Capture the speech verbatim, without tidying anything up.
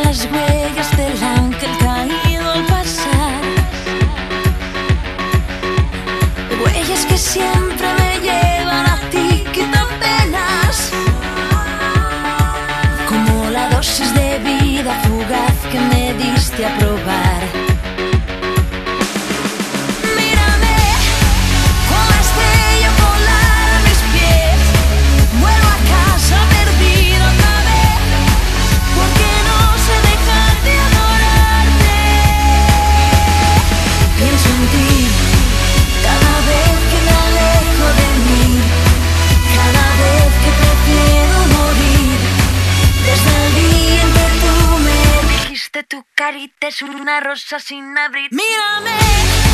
las huellas del ángel caído al pasar. Huellas que siempre me llevan a ti, quitan penas, como la dosis de vida fugaz que me diste a probar. Mírame, con la estrella polar a mis pies, vuelvo a casa perdido otra vez, porque no sé dejar de adorarte. Pienso en ti cada vez que me alejo de mí, cada vez que prefiero morir. Desde el día en que tú me dijiste tu carita es una rosa sin abrir. Mírame.